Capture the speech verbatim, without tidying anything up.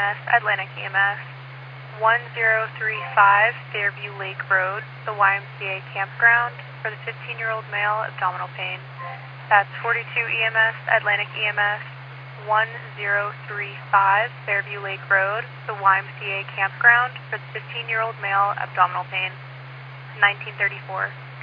S, Atlantic E M S, one zero three five Fairview Lake Road, the Y M C A campground, for the fifteen-year-old male, abdominal pain. That's forty-two E M S, Atlantic E M S, one zero three five Fairview Lake Road, the Y M C A campground, for the fifteen-year-old male, abdominal pain. nineteen thirty-four.